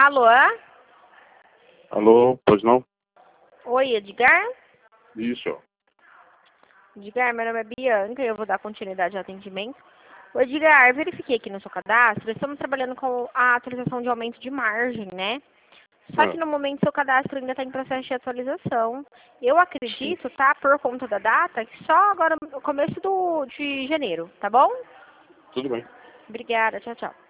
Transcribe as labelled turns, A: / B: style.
A: Alô?
B: Alô, pois não?
A: Oi, Edgar?
B: Isso.
A: Edgar, meu nome é Bianca e eu vou dar continuidade ao atendimento. Ô, Edgar, verifiquei aqui no seu cadastro, estamos trabalhando com a atualização de aumento de margem, né? Só que no momento seu cadastro ainda está em processo de atualização. Eu acredito, tá, por conta da data, que só agora no começo de janeiro, tá bom?
B: Tudo bem.
A: Obrigada, tchau, tchau.